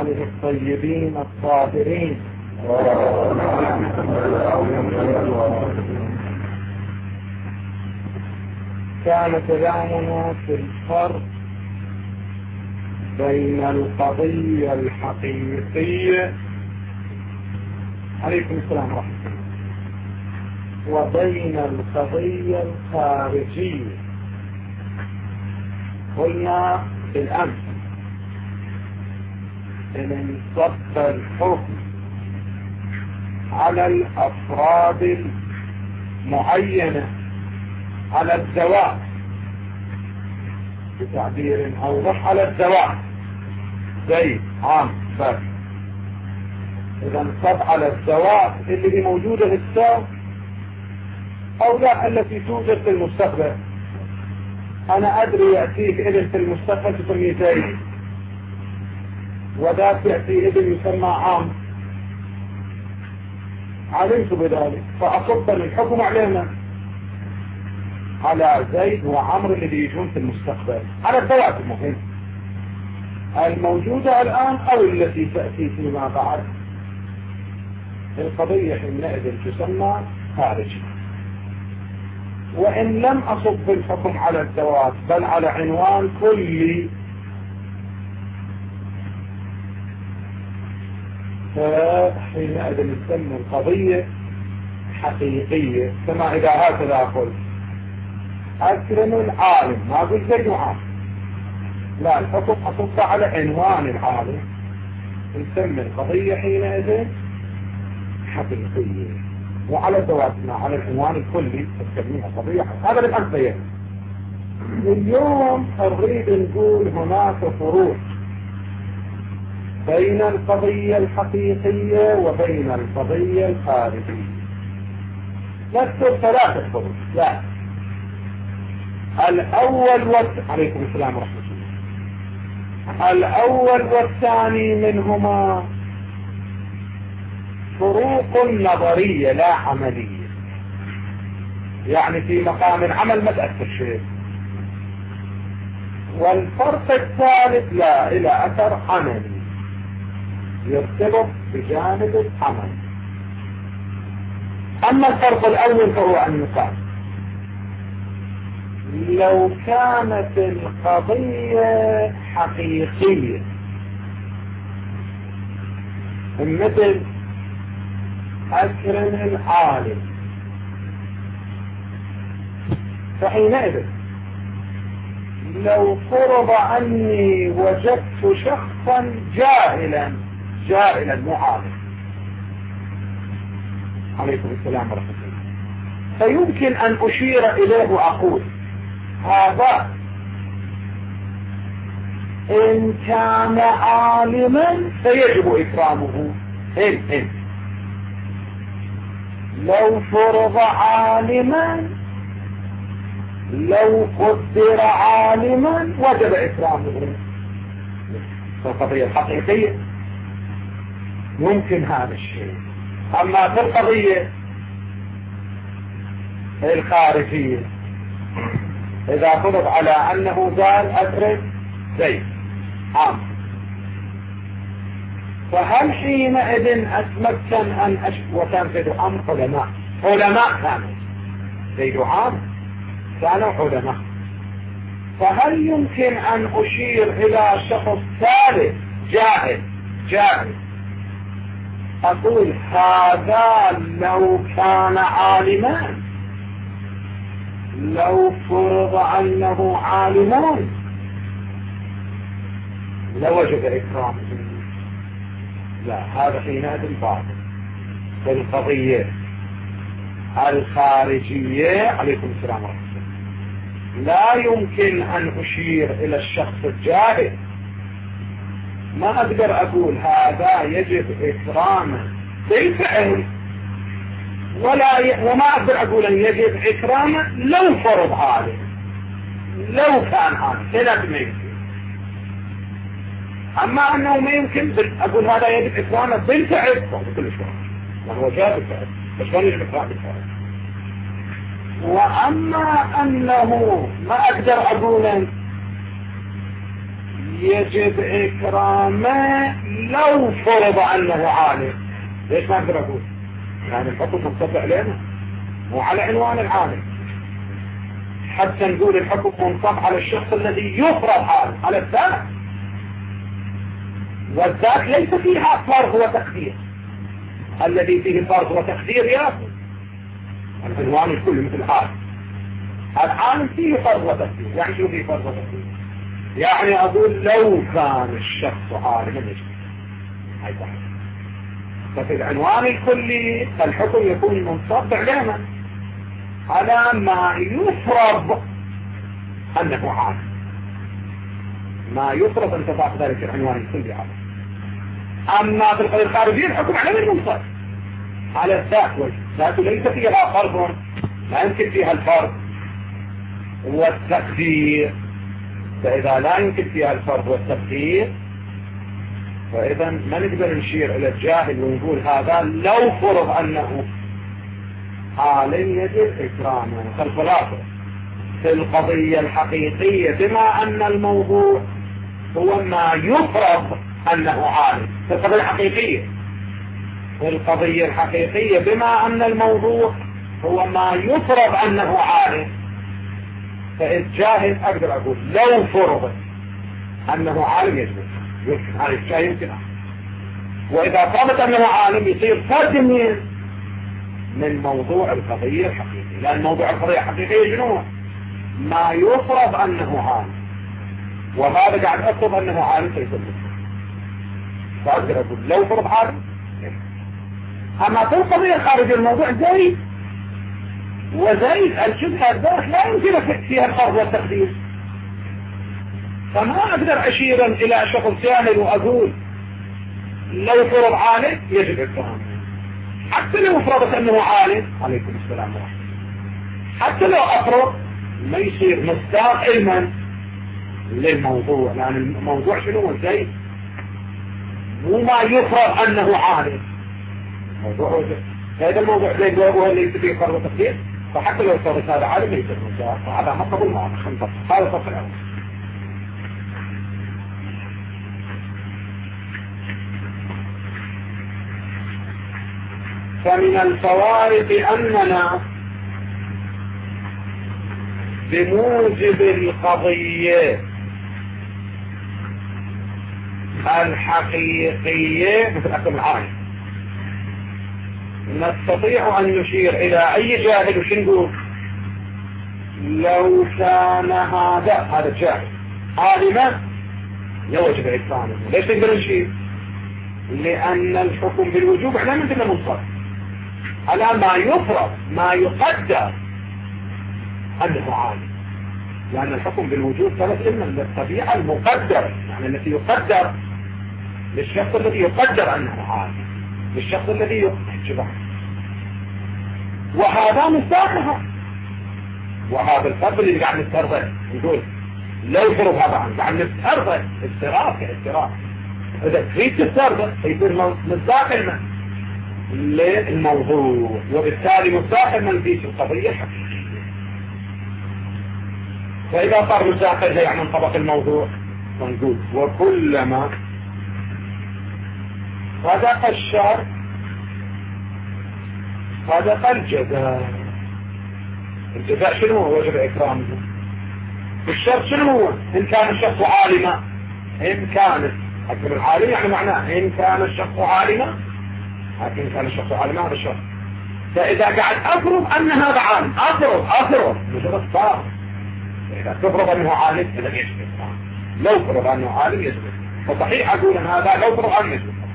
وآله الطيبين الطاهرين. كان كلامنا في الفرق بين القضية الحقيقية عليكم السلام ورحمة الله وبين القضية الخارجية. قلنا بالأمس إن انصب الحكم على الأفراد المعينة على الزواج بتعبير أوضح على الزواج زي عام فرق. إذا انصب على الزواج اللي موجودة في السوق أو لا التي توجد في المستقبل. أنا أدري يأتيك ابن في المستقبل تسميه زيد وذاك يأتي ابن يسمى عام، علمت بذلك فأصب الحكم علينا على زيد وعمر اللي بيجون في المستقبل على الزواج المهم الموجودة الآن أو التي تأتي فيما بعد. القضية حينئذ تسمى خارجي. وإن لم أصب الحكم على الزواج بل على عنوان كلي فحينئذ نسمى القضية حقيقية. كما إذا هكذا قلت أكرم العالم ما قلت زيد عالم، لا الحكم أصب على عنوان العالم نسمى القضية حينئذ حقيقية. وعلى زواجنا على العنوان الكلي تسميها قضية. هذا بالأمثلة. اليوم نريد نقول هناك فروق بين القضية الحقيقية وبين القضية الخارجية. نذكر ثلاثة فروق. لا الأول عليكم السلام ورحمة الله. الأول والثاني منهما فروق نظرية لا عملية، يعني في مقام العمل ما تأثر شيء. والفرق الثالث لا إلى أثر عملي يرتبط بجانب العمل. أما الفرق الأول فهو أن يقال لو كانت القضية حقيقية مثل أكرم العالم فحينئذ لو فرض أني وجدت شخصا جاهلا مو عالم عليكم السلام ورحمة الله فيمكن أن أشير إليه وأقول هذا إن كان عالما فيجب إكرامه. لو فرض عالما لو قدر عالما وجب إكرامه. القضية الحقيقية ممكن هذا الشيء. أما في القضية الخارجية إذا فرض على أنه قال أدرك زيد عام فهل حينئذ أتمكن أن وكان زيد عام علماء كانوا زيد عام كانوا علماء فهل يمكن أن أشير إلى شخص ثالث جاهل أقول هذا لو كان عالما لو فرض أنه عالمون لوجب إكرامه؟ لا هذا حينئذ باطل. في القضية الخارجية عليكم السلام ورحمة الله لا يمكن أن أشير إلى الشخص الجاهل. ما أقدر أقول هذا يجب إكرامه بالفعل وما أقدر أقول أن يجب إكرامه لو فرض عالم لو كان عالم لازم يمكن. أما أنه ما يمكن أقول هذا يجب إكرامه بالفعل بكل شيء وهو جاء بالفعل بس ما يجب إكرامه بالفعل. وأما أنه ما أقدر أقول يجب إكرامه لو فرض أنه عالم. ليش ما أقدر أقول؟ يعني الحكم منطبق لنا مو على عنوان العالم، حتى نقول الحكم منطبق على الشخص الذي يفرض عالم، على الذات، والذات ليس فيها فرض وتقدير. الذي فيه فرض وتقدير يأخذ العنوان الكل مثل عالم. العالم فيه فرض وتقدير. يعني شو فيه فرض وتقدير؟ يعني أقول لو كان الشخص عالما يجب هاي واحد. ففي العنوان الكلي الحكم يكون منصب علما على ما يفرض أنه عالم، ما يفرض أن تضع ذلك العنوان الكلي عالم. أما في القضية الخارجية الحكم على من منصب على الذات، والذات ليس فيها فرض، لا يمكن فيها الفرض والتقدير. فإذا لا يمكن فيها الفرض والتقدير فإذا ما نقدر نشير إلى الجاهل ونقول هذا لو فرض أنه عالم يجب إكرامه. فالخلاصة في القضية الحقيقية بما أن الموضوع هو ما يفرض أنه عالم، في القضية الحقيقية، في القضية الحقيقية بما أن الموضوع هو ما يفرض أنه عالم، فإذ جاهل أقدر أقول لو فرض أنه عالم يجب يمكن هذا الشيء يمكن. وإذا ثبت أنه عالم يصير فرد من موضوع القضية الحقيقية، لأن موضوع القضية الحقيقية شنو؟ ما يفرض أنه عالم، وهذا قاعد أفرض أنه عالم فيصير مسلم. فأقدر أقول لو فرض عالم. أما في القضية الخارجية الموضوع زي وزي الشبهة الذات لا يمكن فيها الفرض والتقدير، فما أقدر أشيرا إلى شخص جاهل وأقول لو فرض عالم يجب إكرامه، حتى لو فرضت أنه عالم. عليكم السلام ورحمة الله. حتى لو أفرض ما يصير مصداق علما للموضوع، لأن الموضوع شنو زي مو ما يفرض أنه عالم. موضوع هذا الموضوع زي هو اللي يصير فرض وتقدير، فحتى لو فرضت هذا عالم يصير مصداق، فهذا ما قبل معه خمسة. هذا صف الأول. فمن الفوارق أننا بموجب القضية الحقيقية مثل أكم العالم نستطيع أن نشير إلى أي جاهل وشنقول لو كان هذا الجاهل عالما يوجب إكرامه. ليش نقدر نشير؟ لأن الحكم بالوجوب احنا من ضمن منصب على ما يفرض ما يقدر أنه عالم، لأن الحكم بالوجوب ثلاث إما للطبيعة المقدرة، يعني التي يقدر للشخص الذي يقدر أنه عالم، للشخص الذي يحجبه، وهذا مستاقها. وهذا الفرق اللي قاعد نسترضى نقول لو فرض هذا عنه قاعد نسترضى استراف. إذا تريد تسترضى يصير مصداق المن للموضوع، وبالتالي مصداق المن في القضية الحقيقية. فإذا صار مصداق يعني انطبق الموضوع ونقول وكلما صدق الشر صدق الجزاء. الجزاء شنو هو؟ وجب إكرامه. الشر شنو هو؟ إن كان الشخص عالما، إن كان أكبر العالم يعني معناه إن كان الشخص عالما، إن كان الشخص عالما هذا الشر. فإذا قاعد أفرض أن هذا عالم أفرض مجرد صار. إذا تفرض أنه عالم إذا يجب إكرامه. لو فرض أنه عالم يجب إكرامه. فصحيح أقول أن هذا لو فرض أنه يجب إكرامه،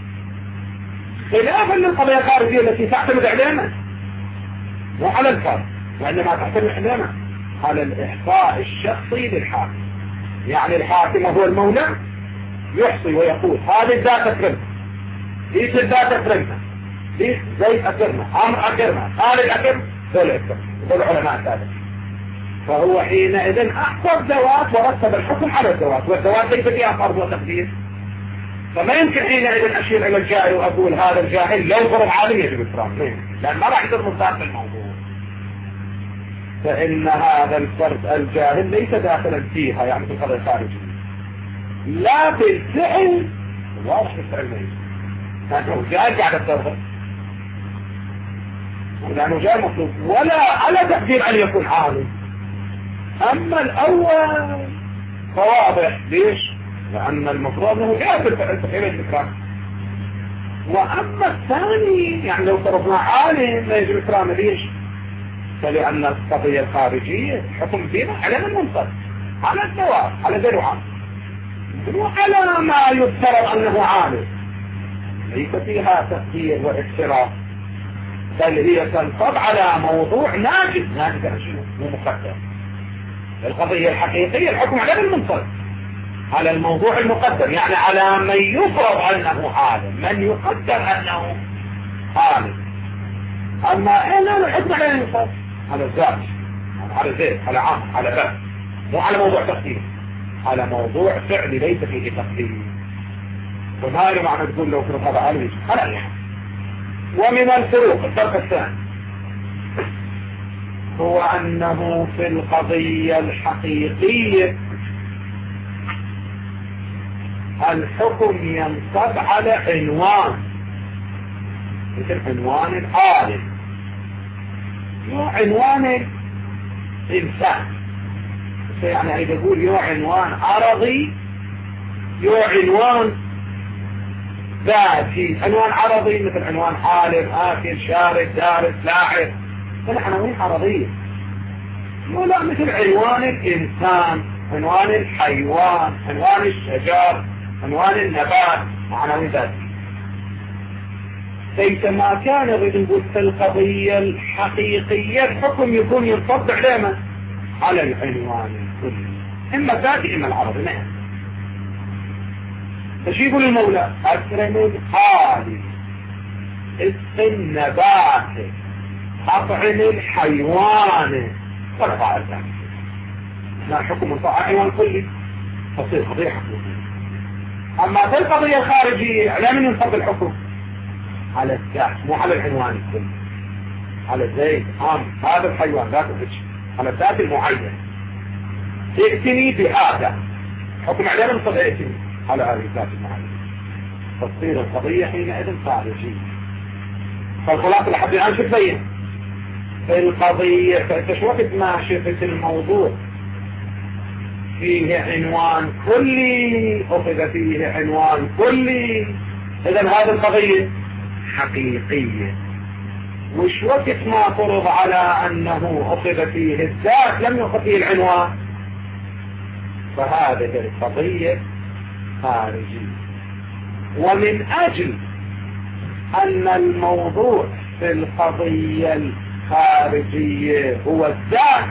خلافا للقضية الخارجية التي تعتمد علينا مو على الفرد، وإنما تعتمد علينا على الإحصاء الشخصي للحاكم. يعني الحاكم هو المولى يحصي ويقول هذه الذات أكرمها، ليش الذات أكرمها، ليش زيد أكرمها، عمر أكرمها، خالد أكرمها، دول أكرمها، دول علماء ذلك. فهو حينئذ أحصى الذوات ورتب الحكم على الذوات، والذوات ليس فيها فرض وتقدير. فما يمكن حينئذ أشير إلى الجاهل وأقول هذا الجاهل لو فرض عالم يجب إكرامه، لأن ما راح يصير مصداق الموضوع. فإن هذا الفرد الجاهل ليس داخلا فيها، يعني في القضية الخارجية، لا بالفعل، واضح بالفعل ما يجوز لأنه جاء قاعد الترغب، لأنه جاء مطلوب ولا على تقدير أن يكون عالم. أما الأول فواضح. ليش؟ لأن المفروض أنه جاء بالفعل تقريبا الإكرام. وأما الثاني يعني لو طرفنا عالم لا يجب إكرامه. ليش؟ فلأن القضية الخارجية حكم فيها على المنصب، على الدواء، على ذي العام، وعلى ما يفترض أنه عالم، ليس فيها تقدير واكتراث، بل هي تنصب على موضوع ناجد عن شنو؟ مو مقدر. القضية الحقيقية الحكم على المنصب، على الموضوع المقدر، يعني على من يفرض أنه عالم، من يقدر أنه عالم. أما لا الحكم على المنصب، على الذات، على زيت، على عام، على باب، مو على موضوع تقدير، على موضوع فعل ليس فيه تقدير. وهذا معنى تقول لو فرض هذا عالم على أي حال. ومن الفروق الفرق الثاني هو أنه في القضية الحقيقية الحكم ينصب على عنوان، مثل عنوان العالم وعنوان الإنسان. يعني عايز أقول يو عنوان عرضي، يو عنوان ذاتي. عنوان عرضي مثل عنوان عالم، آكل، شارد، دارس، لاعب، هذه عناوين عرضية. ولا مثل عنوان الإنسان، عنوان الحيوان، عنوان الشجر، عنوان النبات، عناوين ذاتية. فإذا كان يريد في القضية الحقيقية الحكم يكون ينصب على على العنوان الكلي، إما الذاتي إما العرضي. نعم. تجيب للمولى أكرم الحالي، اسق النبات، أطعم الحيوان، فرفع الثاني. لا حكم منصب على العنوان الكلي، تصير قضية حقيقية. أما في القضية الخارجية على من ينصب الحكم؟ على الذات، مو على العنوان الكلي، على الزيت عام هذا الحيوان ذات الحج، على الذات المعين. ائتني بهذا، حكم عليه من صدق ائتني على هذه الذات المعينة، تصير القضية حينئذ خارجية. فالخلاصة لحد الآن شو تبين؟ القضية فأنت شو وقت ما شفت الموضوع فيه عنوان كلي، أخذ فيه عنوان كلي، إذن هذه القضية حقيقية. وش وقت ما فرض على أنه أخذ فيه الذات لم يأخذ فيه العنوان، فهذه القضية خارجية. ومن أجل أن الموضوع في القضية الخارجية هو الذات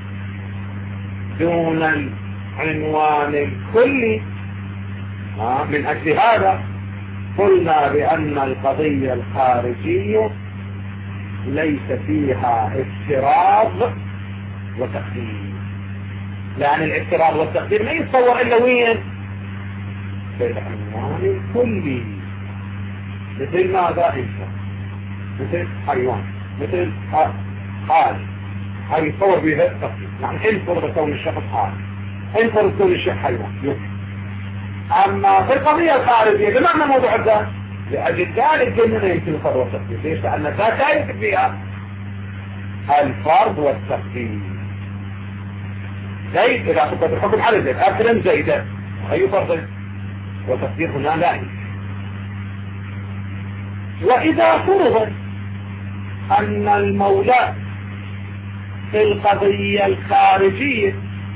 دون العنوان الكلي، من أجل هذا قلنا بأن القضية الخارجية ليس فيها افتراض وتقدير، لأن الافتراض والتقدير ما يتصور إلا وين؟ في العنوان الكلي. مثل ماذا؟ إنسان، مثل حيوان، مثل حال، هذا يتصور بها التقدير. يعني انفرض كون الشخص حال، انفرض كون الشيء حيوان يمكن. أما في القضية الخارجية بمعنى موضوع الذات، لأجل ذلك قلنا يمكن الفرض والتقدير. ليش؟ لأن الذات لا يمكن فيها الفرض والتقدير. زيد إذا أخذت الحكم على زيد، أكرم زيدا، أي فرض وتقدير هنا لا يمكن. وإذا فرض أن المولى في القضية الخارجية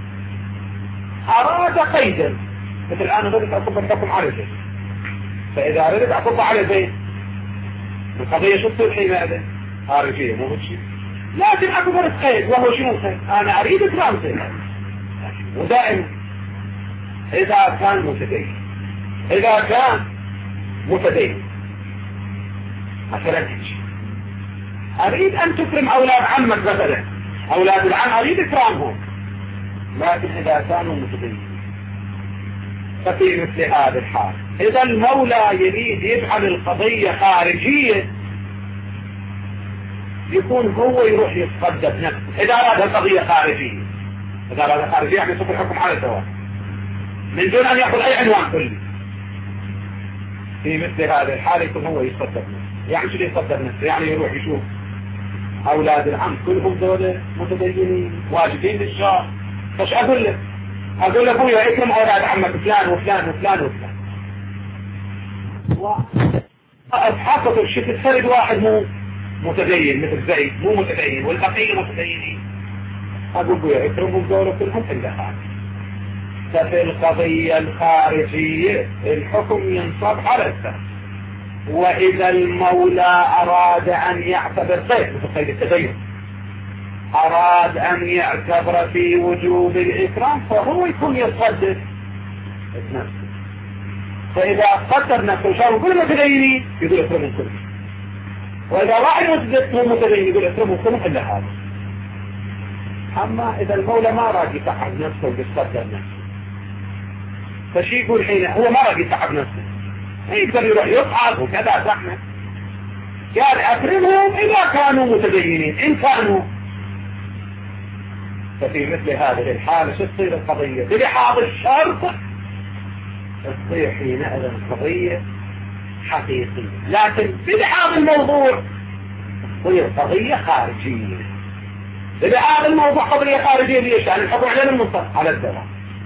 أراد قيدا، مثل الآن أردت أصب الحكم على زيد، فإذا أردت أصب على زيد القضية شو تصير حينئذ؟ خارجية، مو شيء. لكن أكو فرض قيد، وهو شنو القيد؟ أنا أريد إكرام زيد، ودائما إذا كان متدين، إذا كان متدين مثلا أريد أن تكرم أولاد عمك مثلا، أولاد العم أريد إكرامهم، لكن إذا كانوا متدينين ففي مثل هذا الحال إذا المولى يريد يجعل القضية خارجية يكون هو يروح يتصدى بنفسه. إذا أراد القضية خارجية، إذا أراد خارجية يعني يصف الحكم على الدوام. من دون أن يأخذ أي عنوان كلي. في مثل هذه الحالة يكون هو يصدر نفسه. يعني شو يصدر نفسه؟ يعني يروح يشوف أولاد العم كلهم دولة متدينين واجبين للشرع. فش أقول لك؟ أقول لك أبويا اكرم أولاد عمك فلان وفلان وفلان وفلان. وأصحابه الشكل فرد واحد مو متدين مثل زيد مو متدين والبقية متدينين. أقول أبويا اكرمهم دولة كلهم إلا هذا. ففي القضية الخارجية الحكم ينصب على السهم. وإذا المولى أراد أن يعتبر غير مثل قيد التدين أراد أن يعتبر في وجوب الإكرام فهو يكون يصدر نفسه. فإذا قدر نفسه وشاروا كل متدينين يقول اكرمهم كلهم. وإذا واحد متدين يقول اكرمهم كلهم إلا هذا. أما إذا المولى ما راد يتعب نفسه ويصدر نفسه فشي يقول حين هو ما راد يتعب نفسه يقدر يروح يصعد وكذا زحمة. قال أكرمهم إذا كانوا متدينين. إن كانوا ففي مثل هذه الحالة شو تصير القضية؟ بلحاظ الشرط تصير حينئذ القضية حقيقية. لكن بلحاظ الموضوع تصير قضية خارجية. بلحاظ الموضوع قضية خارجية ليش؟ يعني الحكم على المنطق على الدواء.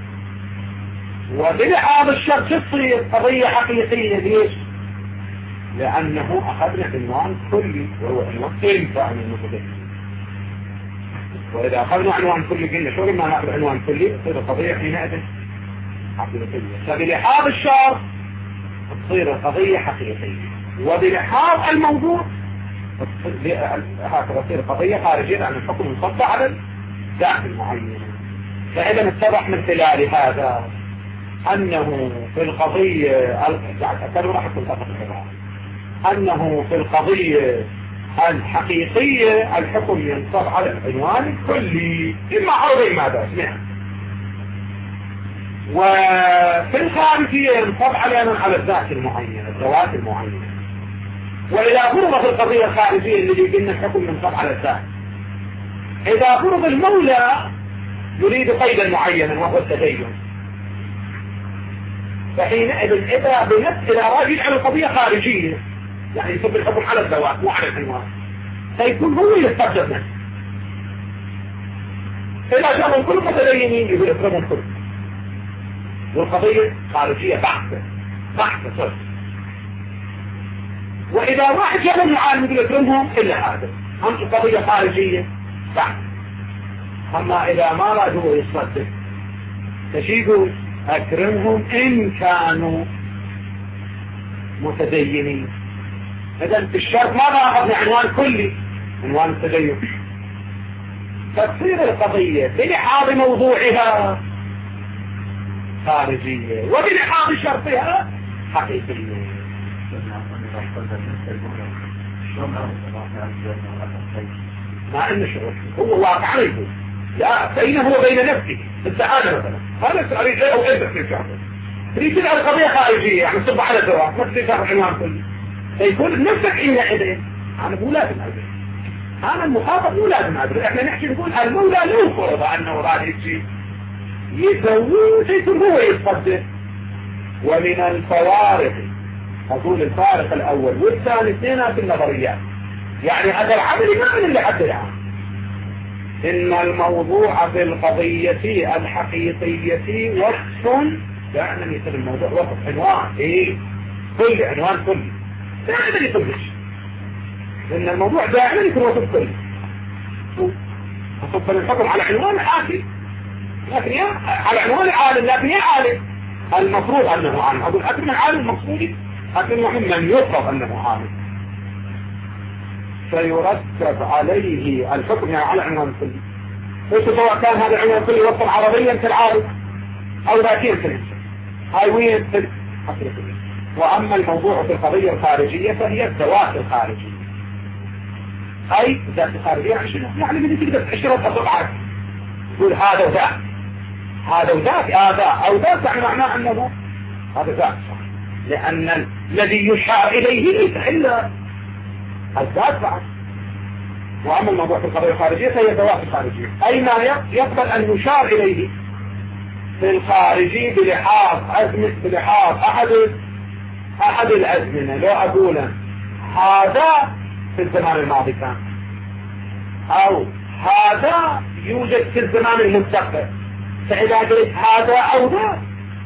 وبلحاظ الشرط تصير قضية حقيقية ليش؟ لأنه أخذنا عنوان كلي وهو عنوان ينفع من المتدين. وإذا أخذنا عنوان كلي قلنا شو ما نأخذ عنوان كلي تصير القضية حينئذ حقيقية. فبلحاظ الشرط تصير القضية حقيقية. وبلحاظ الموضوع هكذا تصير قضية خارجية لأن الحكم منصب على الذات المعينة. فإذا اتضح من خلال هذا أنه في القضية أنه في القضية الحقيقية الحكم ينصب على العنوان الكلي إما أو إما ذا. وفي الخارجية ينصب على الذات المعينة الذوات المعينة. وإذا فرض في القضية الخارجية اللي قلنا الحكم ينصب على الذات إذا فرض المولى يريد قيدا معينا وهو التدين فحينئذ إذا راجل على القضية خارجية يعني يصب الحكم على الذوات مو على العنوان فيكون هو يستبدل منه. إذا جاءوا كل متدينين يقول اكرمهم كلهم والقضية خارجية بحثة صرف. وإذا واحد جاء المعالم يقول اكرمهم إلا هذا هم القضية خارجية بحث. أما إذا ما رادوا يصدق فشيقول أكرمهم إن كانوا متدينين. إذن في الشرط ماذا أخذنا عنوان كلي عنوان التدين فتصير القضية بلحاظ موضوعها خارجية وبلحاظ شرطها حقيقية. ما إن شعور هو واقع عليه لا بينه وبين نفسه السعادة مثلا هذا سؤالي جاء أو إذا في شعور تريد تلعب قضية خارجية يعني صب على الزواج ما تريد تاخذ عنوان كلي فيكون نفسك حينئذ أنا مو لازم أدري أنا المخاطب مو لازم أدري إحنا نحكي نقول المولى لو فرض أنه راد يجي يسوي يكون هو يصدق. ومن الفوارق أقول الفارق الأول والثاني اثنين في النظريات يعني هذا العمل ما من اللي حد الآن إن الموضوع في القضية الحقيقية وصف دائما يصير الموضوع وصف عنوان كل عنوان كل دائما يطلش إن الموضوع دائما يكون وصف كل وصف الحكم على عنوان حاكي لكن على عنوان عالم لكن يا عالم المفروض أنه عالم أقول أكرم العالم المقصودي أكرم من يفرض أنه عالم فيرتب عليه الحكم يعني على عنوان كلي سواء كان هذا العنوان كلي وصف عربيا في العالم أو ذاتيا في الإنسان هايويا في الحقيقة. وأما الموضوع في القضية الخارجية فهي الذوات الخارجية أي ذات الخارجية يعني شنو؟ يعني من تقدر تشرب أصبعك تقول هذا وذاك هذا وذاك هذا أو ذاك يعني معناه أنه هذا ذاك لأن الذي يشار إليه ليس إلا الذات بعد. وأما الموضوع في القضية الخارجية فهي الذوات الخارجية أي ما يقبل أن يشار إليه في الخارجي بلحاظ أحد الأزمنة. لو أقول هذا في الزمان الماضي كان، أو هذا يوجد في الزمان المستقبل، فإذا قلت هذا أو ذا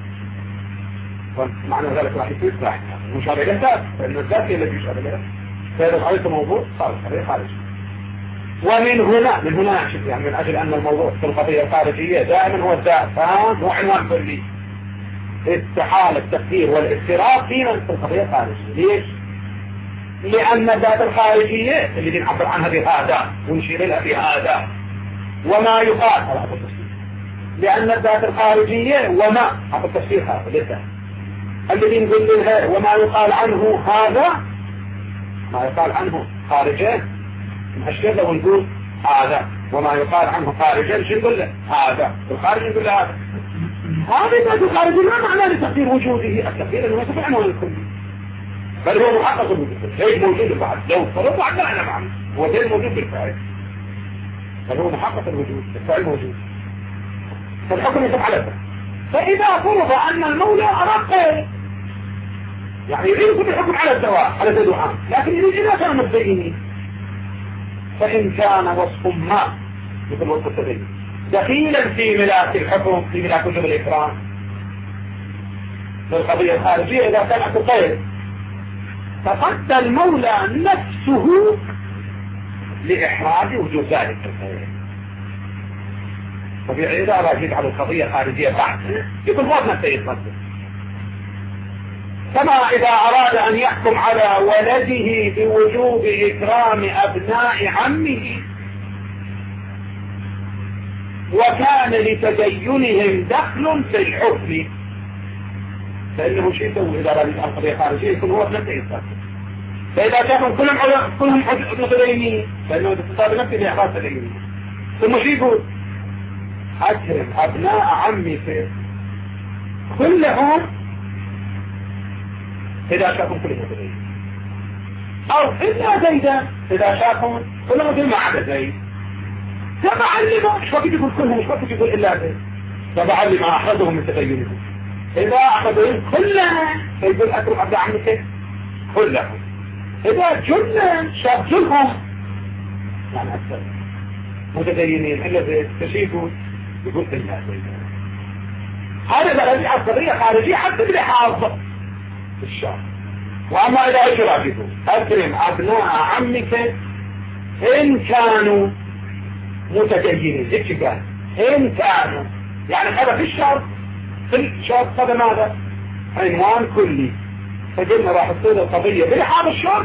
معنى ذلك راح يصير راح مشابه له، لأن الذات هي التي يشابه له، فإذا خليت موضوع صار خارجي. ومن هنا نكشف يعني من أجل أن الموضوع في القضية الخارجية دائما هو الذات، هو عنوان كلي. استحالة التفكير والاضطراب فينا في القضية الخارجية. ليش؟ لأن الذات الخارجية اللي نعبر عنها بهذا ونشير لها بهذا وما يقال هذا التفسير، لأن الذات الخارجية وما هذا التفسير هذا للذات الذي نقول لها وما يقال عنه هذا، ما يقال عنه خارجه نحشر له ونقول هذا، وما يقال عنه خارجا شو نقول له هذا، الخارج نقول له هذا. هذا الذات الخارجي ما معناه لتقدير وجوده، التقدير انه يصف عنه الكلي، بل هو محقق الوجود، غير موجود بعد لو فرض عنا احنا معنا هو غير موجود بالفعل، بل هو محقق الوجود، الفعل موجود، فالحكم يصف على ذلك. فإذا فرض أن المولى أراد غير، يعني يريد يكون الحكم على الدواء على زيد وعام، لكن يريد إذا كان متبينين، فإن كان وصف ما مثل وصف التبين دخيلا في ملاك الحكم في ملاك وجوب الإكرام في القضية الخارجية، إذا كان غير فقد المولى نفسه لإحراج وجود ذلك الخير. طبيعي إذا أراد على القضية الخارجية بعد يقول ما نفسه يتقدم، كما إذا أراد أن يحكم على ولده بوجوب إكرام أبناء عمه وكان لتدينهم دخل في الحكم، فإنه شيء يسوي إذا أراد القضية الخارجية يكون هو نفسه يتقدم. فإذا كانوا كلهم متدينين فإنه اتصال بنفسه لإحراج تدينهم، ثم شيء يقول أكرم أبناء عمك كلهم إذا شافوا كلهم متدينين، أو إلا زيدا إذا شافوا كلهم زي ما عدا زيد، فبعلمه مش وقت يقول كلهم، مش وقت يقول إلا زيد، فبعلم أحدهم من تدينهم إذا أخذوا كلهم فيقول أكرم أبناء عمك كلهم، إذا جلهم شاف جلهم يعني أكثر متدينين إلا زيد تشيفوا يقول إلا زيد. هذا بلدي قضية خارجية حتى بلحاظ الشرع. وأما إذا أشرافته أكرم أبناء عمك إن كانوا متدينين، إيش قال إن كانوا، يعني هذا في الشرط، في الشرط هذا ماذا عنوان كلي، فقلنا راح تصير القضية بلحاظ الشرط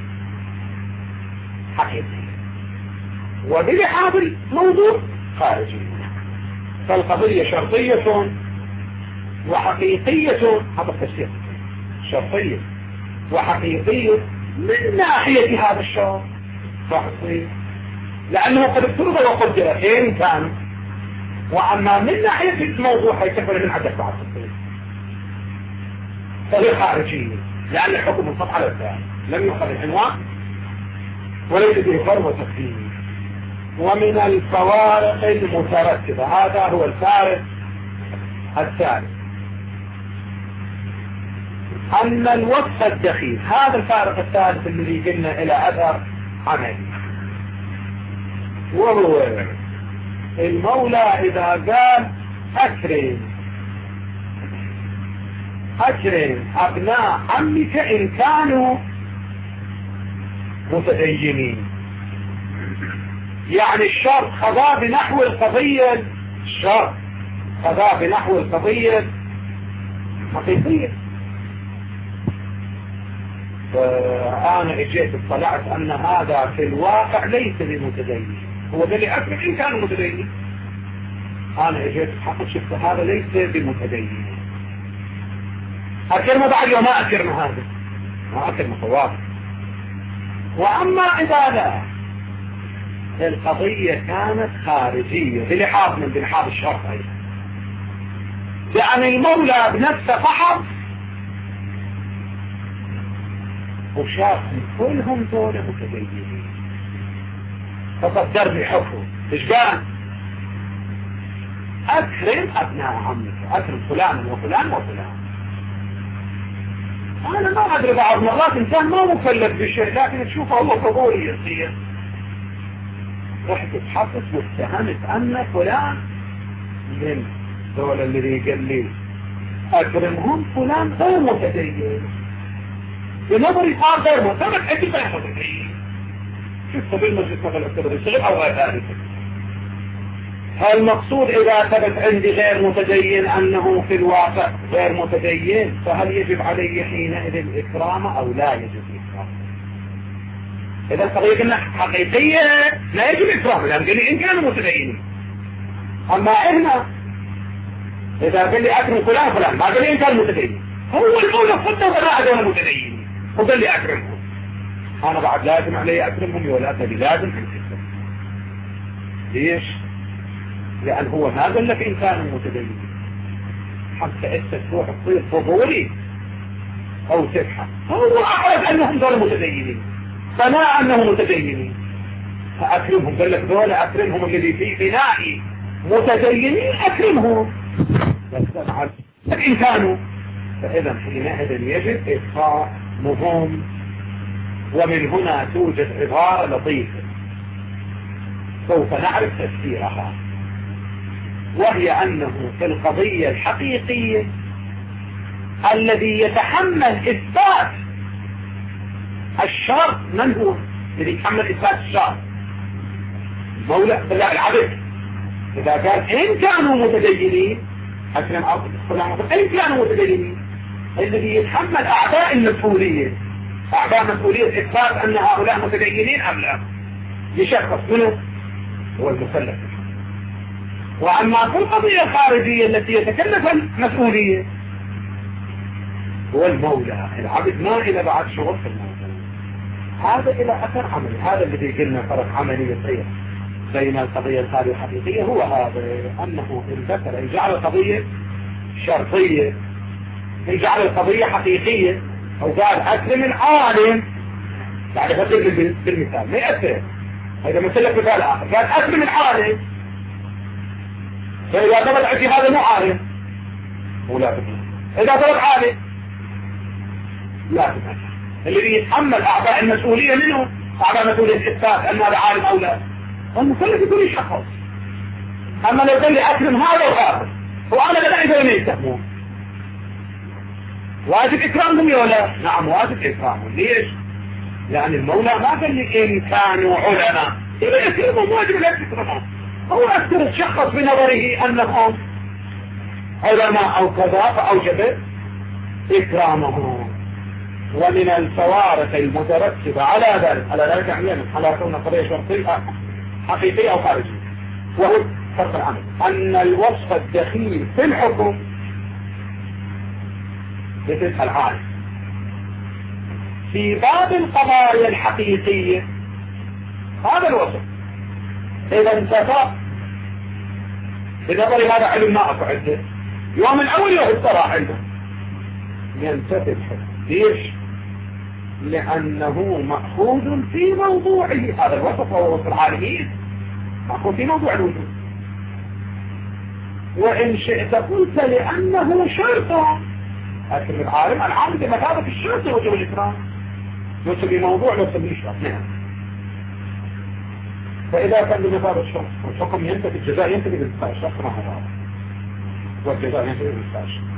حقيقي وبلحاظ الموضوع خارجي، فالقضية شرطية وحقيقية، هذا التفسير شرطية وحقيقية من ناحية هذا الشرط فحصير، لأنه قد افترض وقدر إن كان، وأما من ناحية الموضوع هيكفل من عدد بعض التصريف فهي خارجية، لأن الحكم منصب على الثاني لم يؤخذ العنوان وليس به فرق وتقديم. ومن الفوارق المترتبة هذا هو الفارق الثالث، أن الوصف الدخيل، هذا الفارق الثالث الذي قلنا إلى أثر عملي، وهو المولى إذا قال أكرم أبناء عمك إن كانوا متدينين، يعني الشرط خذا بنحو القضية، الشرط خذا بنحو القضية حقيقية. فأنا اجيت اطلعت أن هذا في الواقع ليس بمتدين، هو قال لي أكرم إن كانوا متدينين، أنا اجيت حقق شفت هذا ليس بمتدين، أكرم بعد يوم ما أكرم هذا، ما أكرم صواب. وأما إذا لا القضية كانت خارجية بلحاظ من بلحاظ الشرط أيضا، يعني المولى بنفسه فحص وشاف كلهم دول متدينين فصدر بحكم، ايش قال؟ أكرم أبناء عمك، أكرم فلان وفلان وفلان. أنا ما أدري، بعض مرات إنسان ما مكلف بشيء لكن تشوفه هو فضولي يصير، رحت تحقق واتهمت أن فلان من دول اللي قال لي أكرمهم فلان غير متدين، بنظري صار غير متدين، أكيد غير متدين. شوف سبيل مجلس مثلا الشغل أو غير ذلك. المقصود إذا ثبت عندي غير متدين أنه في الواقع غير متدين، فهل يجب علي حينئذ الإكرام أو لا يجب الإكرام؟ إذا القضية قلنا حقيقية لا يجب الإكرام، لأن قال لي إن كانوا متدينين. أما هنا إذا قال لي أكرم فلان فلان، ما قال لي إن كانوا متدينين، هو الأولى فضل ولا أدون متدينين وقال لي أكرمهم، أنا بعد لازم علي أكرمهم ولا تبي لازم أكرمهم. ليش؟ لأن هو ما قال لك إن كانوا متدينين، حتى أنت تروح تصير فضولي أو تبحث، هو أعرف أنهم غير متدينين، فما أنهم متدينين فأكرمهم. قال لك دولة أكرمهم الذي في بنائي متدينين أكرمهم، بس إن كانوا، فإذا حينئذ يجب إكرامهم. ومن هنا توجد عبارة لطيفة سوف نعرف تفسيرها، وهي أنه في القضية الحقيقية الذي يتحمل إثبات الشرط من هو؟ الذي يتحمل إثبات الشرط مولى بلا العبد. إذا قال إن كانوا متدينين أكرم إن كانوا متدينين، الذي يتحمل أعباء المسؤولية، أعباء مسؤولية إثبات أن هؤلاء متدينين أم لا، يشخص منه هو المكلف. وأما في القضية الخارجية التي يتكلف المسؤولية هو المولى، العبد ما إلى بعد شغل في المولى. هذا إلى أثر عملي، هذا الذي قلنا فرق عملي يصير بين القضية الخارجية الحقيقية، هو هذا أنه إن ذكر إن جعل القضية شرطية، إن جعل القضية حقيقية، أو قال أكرم العالم بعد فتر بالمثال ما يأثر. إذا مثلك مثال آخر قال أكرم العالم، فإذا ثبت عندي هذا مو عالم ولا تكون، إذا ثبت عالم لا تكون. الذي يتحمل أعباء المسؤولية منه أعباء مسؤولية إثبات أن هذا عالم أو لا، والمكلف يكون يشخص. أما لو قال لي أكرم هذا وهذا وأنا لا أعرف من يتهمون، واجب إكرامهم ولا؟ نعم واجب إكرامهم. ليش؟ لأن المولى ما قال لي إن كانوا علماء إذا يكرمهم واجب لا تكرمهم، هو أكثر تشخص بنظره أنهم علماء أو كذا فأوجب إكرامهم. ومن الفوارق المترتبة على ذلك يعني على كون قضية شرطية حقيقية أو خارجية، وهو فرق العمل أن الوصف الدخيل في الحكم مثل العالم في باب القضايا الحقيقية، هذا الوصف إذا انتفى بنظر هذا علم ما أقعده يوم الأول يوم الصراحة عنده ينتفي الحكم. ليش؟ لأنه مأخوذ في موضوعه، هذا الوصف هو وصف العالمين مأخوذ في موضوع الوجود. وإن شئت قلت لأنه شرط، لكن العالم بمثابة الشرط وجب الإكرام، يوصل بموضوع يوصل بالشرط. نعم. فإذا كان بمثابة الشرط والحكم ينتفي، الجزاء ينتفي بالإنتفاء الشرط ما هو، والجزاء ينتفي بالإنتفاء الشرط.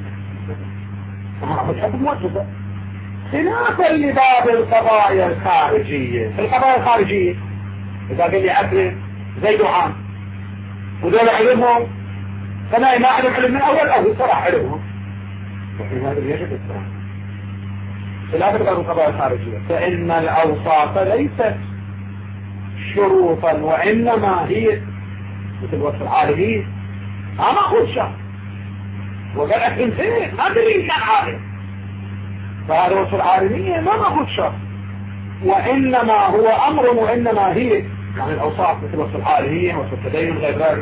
الحكم والجزاء خلافا لباب القضايا الخارجية. في القضايا الخارجية إذا قال لي أكرم زيد وعام ودول علمهم، فلا ما علم علم من أول أو صراحة علمهم، وفي هذا يجب الإكرام. خلافا لباب القضايا الخارجية فإن الأوصاف ليست شروطا وإنما هي مثل وصف العالمين ما أخذ شرط وقال أكرم فيه ما تريد كان عالم، فهذا وصف العالمية ما أخذ شرط، وإنما هو أمر وإنما هي يعني الأوصاف مثل وصف العالمية وصف التدين غير ذلك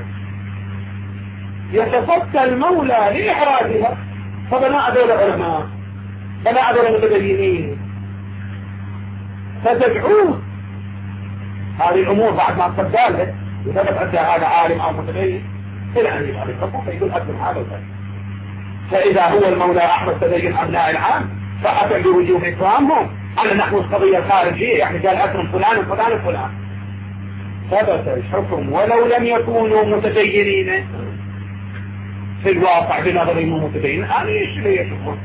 يتصدى المولى لإحراجها، فبناء دول علماء بناء دول متدينين فتدعوه هذه الأمور بعد ما تصدى له وثبت أنت هذا عالم أو متدين إلى أن يفعل الحكم فيقول أكرم هذا وذلك. فإذا هو المولى أحمد تدين أبناء العام فحكم بوجوب إكرامهم على نحو القضية الخارجية، يعني قال أكرم فلان وفلان وفلان، ثبت الحكم ولو لم يكونوا متدينين في الواقع بنظرهم المتدينين أن يشركون.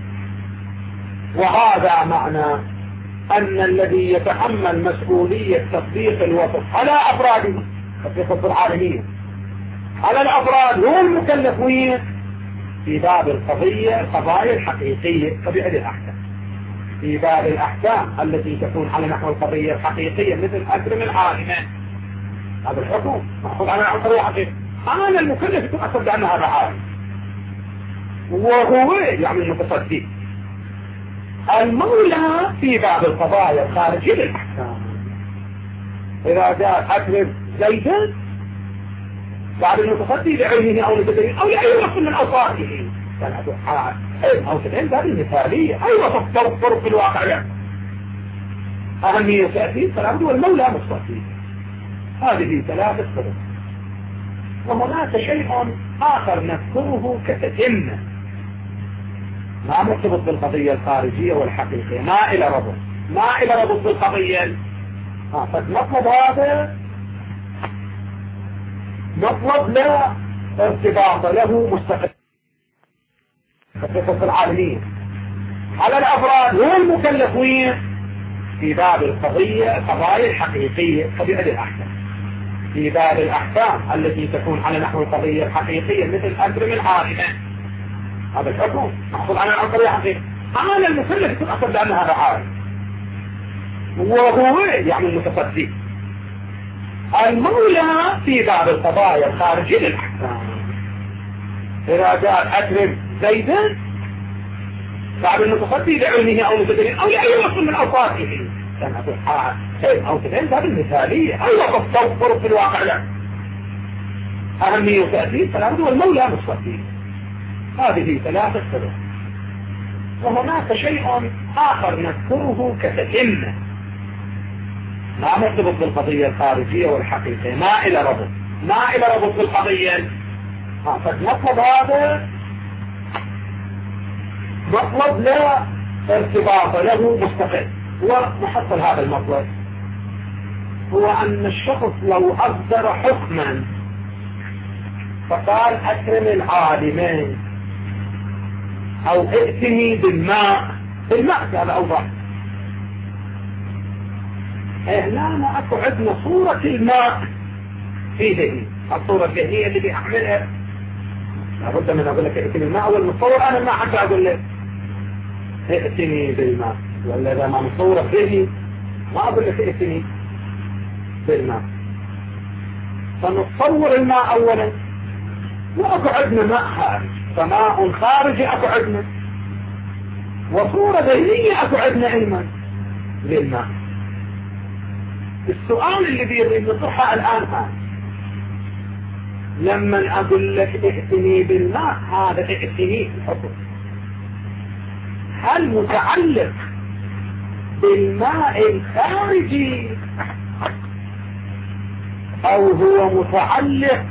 وهذا معنى أن الذي يتحمل مسؤولية تطبيق الوصف على أفراده، تطبيق العالمية على الأفراد، هو المكلفين في باب القضايا الحقيقية طبيعة الأحكام، في باب الأحكام التي تكون على نحو القضية الحقيقية مثل أكرم العالمة، هذا الحكم مأخوذ على نحو القضية الحقيقية. أنا المكلف يكون أصد أن هذا عالم وهو يعمل المتصدي. المولى في باب القضايا الخارجية للأحكام إذا جاء أكرم زيدا بعد المتصدي لعلمه أو لتدين أو لأي وصف من أوصافه أو تدين، هذه مثالية، أي وصف توفر في الواقع يعني. أهمية تأثير فالعبد والمولى مستطيع. هذه ثلاثة سبب. وهناك شيء آخر نذكره كتتمة ما مرتبط بالقضية الخارجية والحقيقية، ما إلى ربط بالقضية. فالمطلب هذا مطلب لا ارتباط له مستقل في العالمية على الأفراد هم المكلفين في باب القضايا الحقيقية طبيعة الأحكام، في باب الأحكام التي تكون على نحو القضية الحقيقية مثل أكرم العالمة، هذا الحكم محصول على القضية الحقيقية. أنا المكلف يكون أصل لأن هذا عالم وهو يعمل المتصدي. المولى في باب القضايا الخارجية للأحكام إذا جاء أكرم زيدا بعد المتصدي لعلمه أو لتدين أو لأي وصف من أوصافه أو تدين، هذه المثالية، أي وصف توفر في الواقع لا أهمية تأثير فالعبد والمولى مستطيع. هذه ثلاثة سبب. وهناك شيء آخر نذكره كتتمة ما مرتبط بالقضية الخارجية والحقيقية، ما إلى ربط بالقضية. فالمطلب هذا مطلب لا ارتباط له مستقل. ومحصل هذا المطلب هو أن الشخص لو أصدر حكما فقال أكرم العالمين أو ائتني بالماء هذا أوضح. هنا ما أكو عندنا صورة الماء في ذهني، الصورة الذهنية اللي بيحملها لابد من أقول لك ائتني بالماء، أول متصور أنا ما حتى أقول لك ائتني بالماء، ولا إذا ما مصورة ذهني ما أقول لك ائتني بالماء. فنتصور الماء أولا، وأكو عندنا ماء خارج، فماء خارجي أكو عندنا، وصورة ذهنية أكو عندنا علما للماء. السؤال اللي بيريد نطرحه الآن لما أقول لك ائتني بالماء، هذا ائتني الحكم هل متعلق بالماء الخارجي أو هو متعلق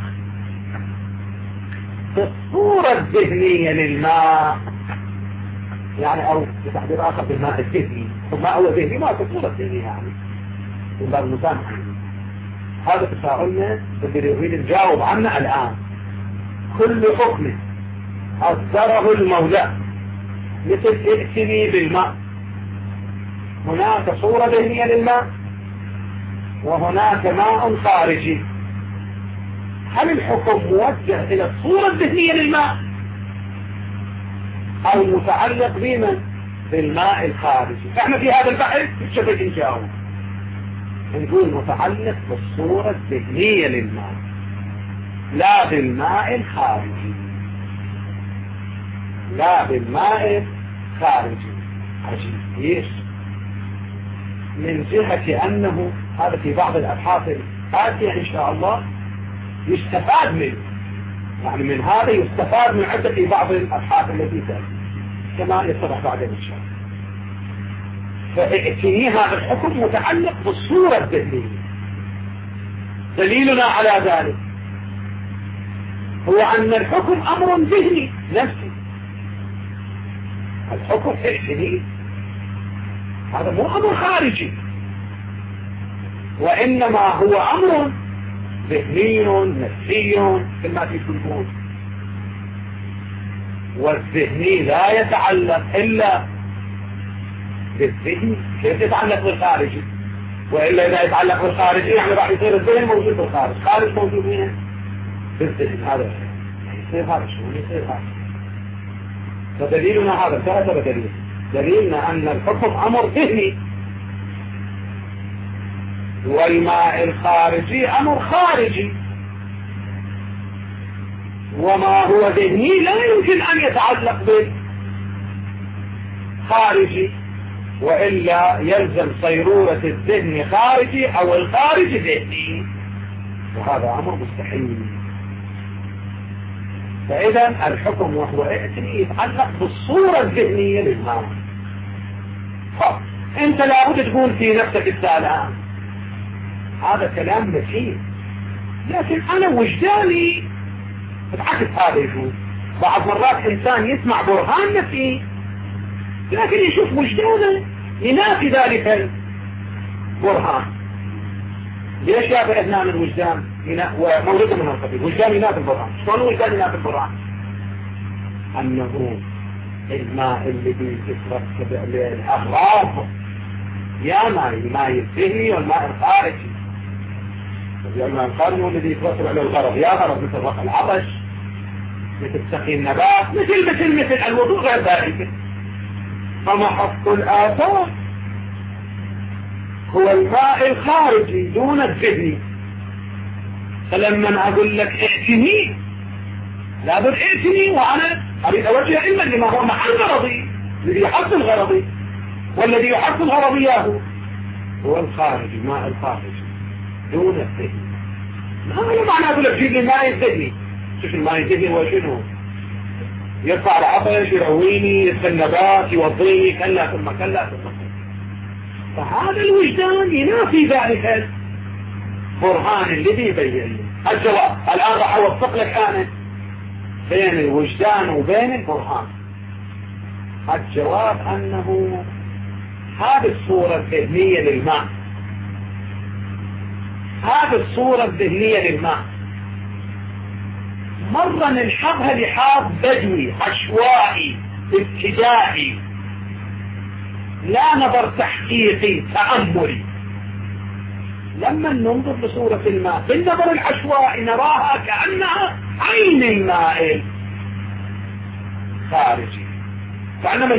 بالصورة الذهنية للماء، يعني أو بتعبير آخر بالماء الذهني. الماء هو ذهني، ما هو صورة ذهنية يعني من باب المسامحة. هذا تساؤلنا اللي يريد نجاوب عنه الآن. كل حكم أصدره المولى مثل ائتني بالماء، هناك صورة ذهنية للماء وهناك ماء خارجي. هل الحكم موجه إلى الصورة الذهنية للماء أو متعلق بمن؟ بالماء الخارجي. احنا في هذا البحث بشكل نجاوب نقول متعلق بالصورة الذهنية للماء لا بالماء الخارجي، لا بالماء الخارجي. عجيب ليش؟ من جهة أنه هذا في بعض الأبحاث الآتية إن شاء الله يستفاد منه، يعني من هذا يستفاد من عدة في بعض الأبحاث التي تأتي كما يتضح بعد إن شاء الله. فائتني هذا الحكم متعلق بالصورة الذهنية. دليلنا على ذلك هو أن الحكم أمر ذهني نفسي. الحكم ذهني، هذا مو أمر خارجي، وإنما هو أمر ذهني نفسي كما في الكتب. والذهني لا يتعلق إلا بالذهن، كيف يتعلق بالخارجي؟ وإلا إذا يتعلق بالخارجي يعني راح يصير الذهن موجود بالخارج، خارج موجود هنا بالذهن، هذا يصير هذا شو يصير هذا. فدليلنا هذا ثلاثة دليل. دليلنا أن الحكم أمر ذهني، والماء الخارجي أمر خارجي، وما هو ذهني لا يمكن أن يتعلق بالخارجي، وإلا يلزم صيرورة الذهن خارجي أو الخارج ذهني، وهذا أمر مستحيل. فإذا الحكم وهو ائتني يتعلق بالصورة الذهنية للماء. أنت لابد تقول في نفسك السلام، هذا كلام مفيد، لكن أنا وجداني بالعكس هذا يشوف. بعض مرات إنسان يسمع برهان نفسي لكن يشوف وجدانه ينافي ذلك البرهان. ليش يا إذنان الوجدان ومولده من القبيل؟ وجدان ينافي البرهان. شلون وجدان ينافي البرهان؟ أنه الماء الذي يتركب للأغراض يا الماء الذهني والماء الخارجي. الماء الخارجي هو الذي يترتب عليه الغرض، يا غرض مثل رفع العطش، مثل سقي النبات، مثل الوضوء غير ذلك. فمحط الآثار هو الماء الخارجي دون الذهني. فلما أقول لك ائتني لابد ائتني وأنا أريد أوجه إلا لما هو محل غرضي، الذي يحصل غرضي، والذي يحصل غرضياه هو الخارجي، الماء الخارجي دون الذهني. ما هو معنى أقول لك جيب لي الماء الذهني؟ شوف الماء الذهني هو شنو؟ يرفع العطش، يرويني، يسقي النبات، يوضيني، كلا ثم كلا ثم كلا. فهذا الوجدان ينافي ذلك البرهان الذي يبين لي الجواب. الآن راح أوفق لك أنا بين الوجدان وبين البرهان. الجواب أنه هذه الصورة الذهنية للماء، هذه الصورة الذهنية للماء مرة نلحظها لحاظ بدوي عشوائي ابتدائي، لا نظر تحقيقي تأملي. لما ننظر لصورة الماء بالنظر العشوائي نراها كأنها عين الماء خارجي، فعندما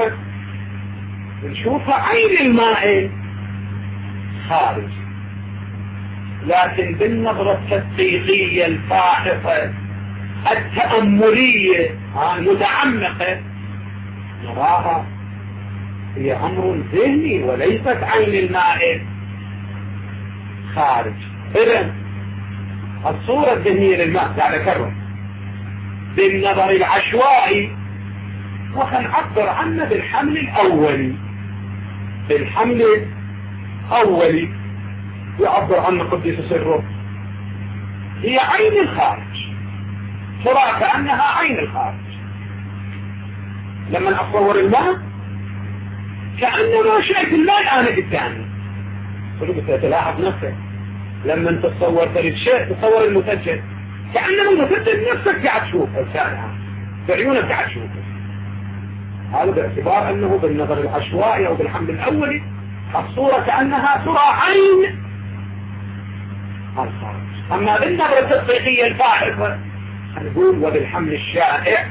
نشوفها عين الماء خارجي. لكن بالنظرة التدقيقية الفاحصة التأملية المتعمقة نراها هي أمر ذهني وليست عين الماء خارج. إذن الصورة الذهنية للماء قاعد أكرر بالنظر العشوائي، وخنعبر عنه بالحمل الأولي. بالحمل الأولي يعبر عنه قديس سره هي عين الخارج، ترى كأنها عين الخارج. لما أتصور الماء كأنما شايف الماء أنا قدامي. تلاحظ نفسك لما تتصور تريد شيء تصور المسجل كأنما المسجل نفسك قاعد تشوفه الساعة بعيونك قاعد تشوفه. هذا باعتبار أنه بالنظر العشوائي أو بالحمل الأولي الصورة كأنها ترى عين الخارج. أما بالنظرة التدقيقية الفاحصة نقول وبالحمل الشائع،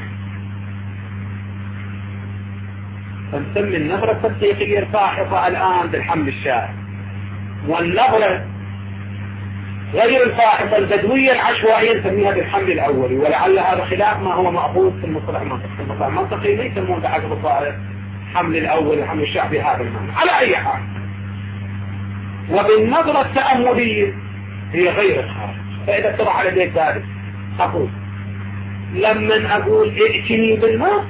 فنسمي النظرة التدقيقية الفاحصة الآن بالحمل الشائع، والنظرة غير الفاحصة البدوية العشوائية نسميها بالحمل الأولي. ولعل هذا خلاف ما هو مأخوذ في المصطلح المنطقي. في المصطلح المنطقي ما يسمون بحاجة بصائر حمل الأول وحمل الشائع بهذا المعنى. على أي حال، وبالنظرة التأملية هي غير الخارج. فإذا اتضح لديك ذلك أقول لما أقول ائتني بالماء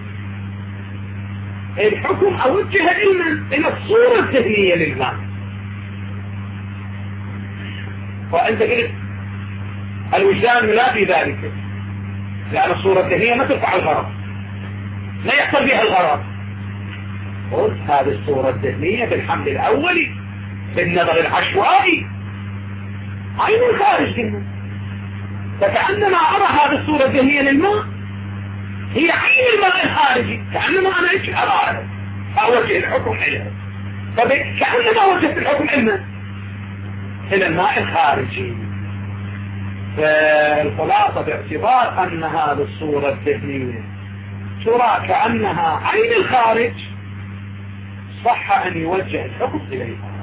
الحكم أوجه علما إلى الصورة الذهنية للماء. وأنت قلت الوجدان لا في ذلك، لأن الصورة الذهنية ما ترفع الغرض، ما يحصل بها الغرض. قلت هذه الصورة الذهنية بالحمل الأولي بالنظر العشوائي عين الخارج منه، فكأنما أرى هذه الصورة الذهنية للماء هي عين الماء الخارجي، كأنما أنا إيش أرى أوجه الحكم إليه، فكأنما وجهت الحكم إلى الماء الخارجي. فالخلاصة باعتبار أن هذه الصورة الذهنية ترى كأنها عين الخارج، صح أن يوجه الحكم إليها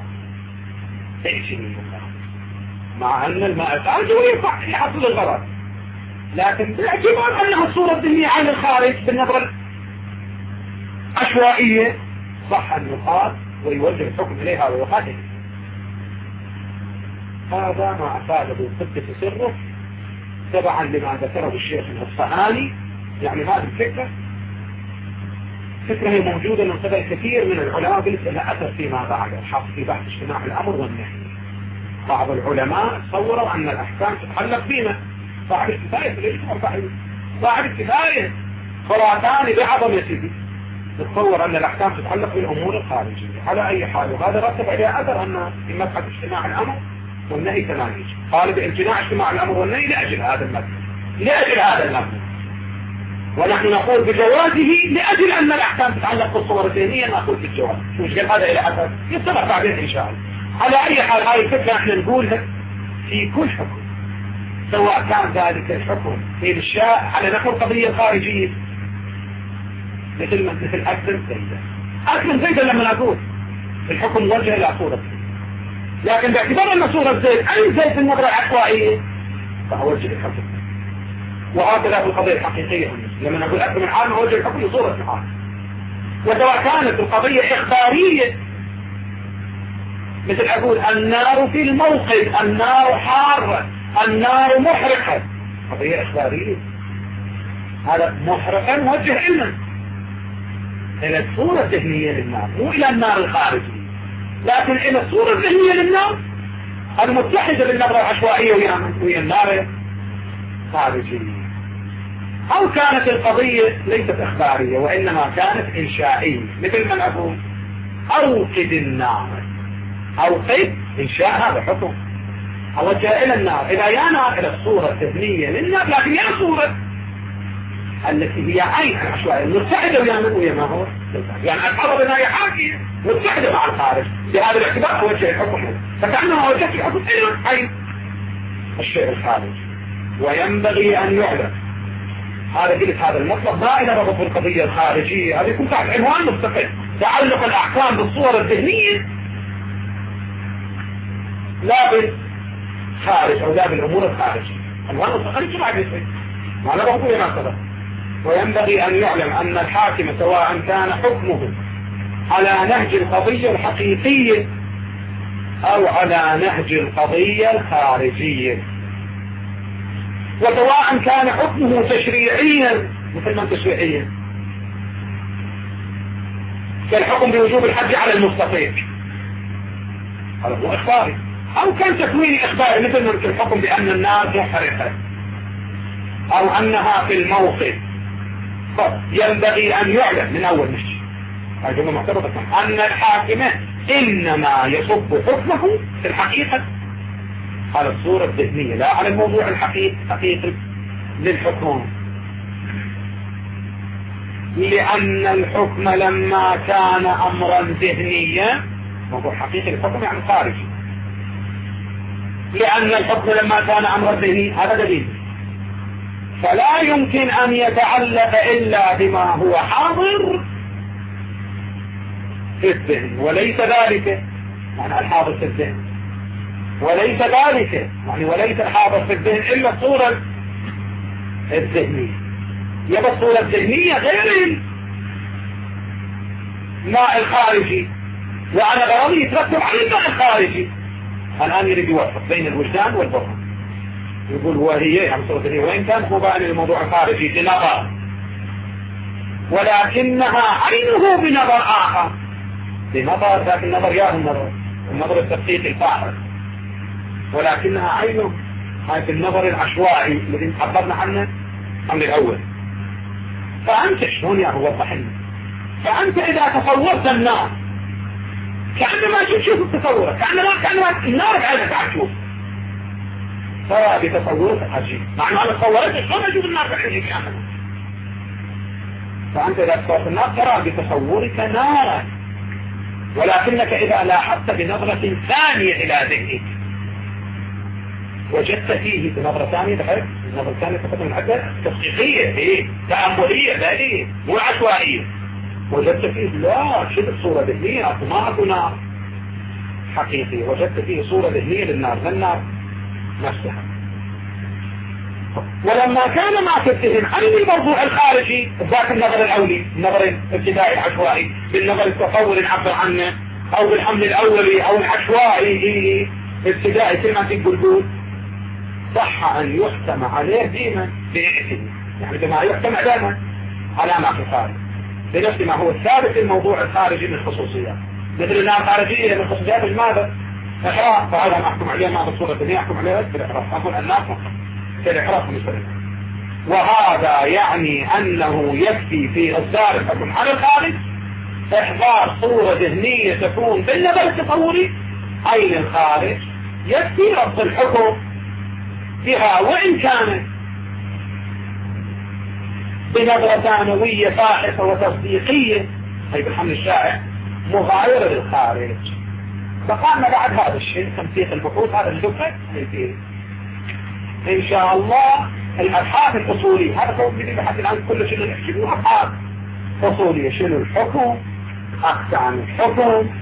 مع أن الماء الخارجي يصح يحصل الغرض، لكن باعتبار أنها الصورة الذهنية عين الخارج بالنظرة العشوائية صح أن يقال ويوجه الحكم إليها ويقاتل. هذا ما أفاده قدس سره تبعا لما ذكره الشيخ الأصفهاني. يعني هذه الفكرة هي موجودة من قبل كثير من العلماء، قلت لها أثر فيما بعد الحق في بحث اجتماع الأمر والنهي. بعض العلماء تصوروا أن الأحكام تتعلق بما صاحب الكفاية صاحب الكفاية خراتان بعظمته، تتصور أن الأحكام تتعلق بالأمور الخارجية على أي حال. وهذا رتب عليه أثر أن في مبحث اجتماع الأمر والنهي كمان يجي قال بامتناع اجتماع الأمر والنهي لأجل هذا المبنى، ونحن نقول بجوازه لأجل أن الأحكام تتعلق بالصور الذهنية، نقول بالجواز. مش قال هذا إلى أثر يصبح بعدين إن شاء الله. على أي حال هاي الفكرة نحن نقولها في كل حكم، سواء كان ذلك الحكم في الشاء على نحو القضية الخارجية مثل أكثر زيدا لما نقول الحكم موجه إلى صورة، لكن باعتبار أن صورة زيد أي زيد النظرة العشوائية فهو وجه الحكم. وهكذا في القضية الحقيقية لما نقول أكثر من عالم وجه الحكم لصورة الحال. وسواء كانت القضية إخبارية مثل أقول النار في الموقد، النار حارة، النار محرقة، قضية إخبارية، هذا محرقا موجه إلى الصورة الذهنية للنار مو إلى النار الخارجية، لكن إلى الصورة الذهنية للنار المتحدة بالنظرة العشوائية ويا النار خارجية. أو كانت القضية ليست إخبارية وإنما كانت إنشائية مثل ما نقول أوقد النار، أوقد إنشاء هذا حكم أوجه إلى النار، إذا يا نار إلى الصورة الذهنية للنار، لكن يا صورة التي هي عين العشوائية متحدة ويا ما هو، يعني أصحاب النار حاكية متحدة مع الخارج، بهذا الاعتبار أوجه الحكم، فكأنه وجهت الحكم إلى عين الشيء الخارج. وينبغي أن يعلم هذا قلت هذا المطلق ما إلى ربط القضية الخارجية، هذا يكون تحت عنوان مستقل تعلق الأحكام بالصور الذهنية لا بالخارج أو لا بالأمور الخارجية، عنوان مستقل كما عجزت معنى بقول ما صدق. وينبغي أن يعلم أن الحاكم سواء كان حكمه على نهج القضية الحقيقية أو على نهج القضية الخارجية، وسواء كان حكمه تشريعيا مثل ما تشريعيا كالحكم بوجوب الحج على المستطيع هذا هو إخباري، أو كان تكويني إخباري مثل ما الحكم بأن النار محرقة أو أنها في الموقف. ينبغي أن يعلم من أول مشي هذه جملة معتبرة أن الحاكم إنما يصب حكمه في الحقيقة على الصورة الذهنية لا على الموضوع الحقيقي للحكم، لأن الحكم لما كان أمرا ذهنيا موضوع حقيقي للحكم يعني خارجي، لأن الحكم لما كان أمرا ذهني هذا دليل، فلا يمكن أن يتعلق إلا بما هو حاضر في الذهن، وليس ذلك يعني الحاضر في الذهن، وليس ذلك يعني وليس الحاضر في الذهن إلا الصورة الذهنية. يبقى الصورة الذهنية غير الماء الخارجي، وعلى غرضه يترتب على الماء الخارجي. الآن يريد يوفق بين الوجدان والبطن، يقول وهي يعني صورة الذهنية وإن كان مبان للموضوع الخارجي بنظر ولكنها عينه بنظر آخر، بنظر ذاك النظر يا النظر التدقيق الفاحر، ولكنها عينه هاي في النظر العشوائي الذي حضرنا عنه الأمر الأول. فأنت شلون يا هو وضح لنا؟ فأنت إذا تصورت النار كأنما تشوف التصور، كأنما النار بعينك عم تشوف، فبتصورك عجيب، مع أنه أنا تصورت شلون أشوف النار بعيني كاملة. فأنت إذا تصورت النار ترى بتصورك نارا، ولكنك إذا لاحظت بنظرة ثانية إلى ذهنك وجدت فيه بنظرة ثانية، تخيل النظرة الثانية تقدم العدة تصحيحية، تأملية، بالية، مو عشوائية. وجدت فيه لا شبه صورة ذهنية، ما أكو نار حقيقية، وجدت فيه صورة ذهنية للنار، للنار نفسها. ولما كان ما تتهم عن الموضوع الخارجي ذاك النظر الأولي، النظر الابتدائي العشوائي، بالنظر التصور نعبر عنه، أو بالحمل الأولي أو العشوائي ابتدائي كلمة تقول، صح أن يحتم عليه ديما بإعتماد، يعني بما يحتم دائما على ما في الخارج بنفس ما هو الثابت الموضوع الخارجي من الخصوصيات، مثل النار الخارجية من الخصوصيات ماذا؟ إحراق، فهذا ما أحكم عليه ما بالصورة الدنيا أحكم عليه بالإحراق، أقول الناس كالإحراق مثلا. وهذا يعني أنه يكفي في إصدار الحكم على الخارج إحضار صورة ذهنية تكون بالنظر التصوري أي الخارج، يكفي ربط الحكم بها وإن كانت بنظرة ثانوية فاحصة وتصديقية، أي بالحمل الشائع مغايرة للخارج. فقامنا بعد هذا الشيء تنسيق البحوث، هذا الدفع إن شاء الله الأبحاث الأصولية، هذا هو بدي بحث الآن كل شيء نحكي أبحاث أصولية، شنو الحكم، أقسام الحكم،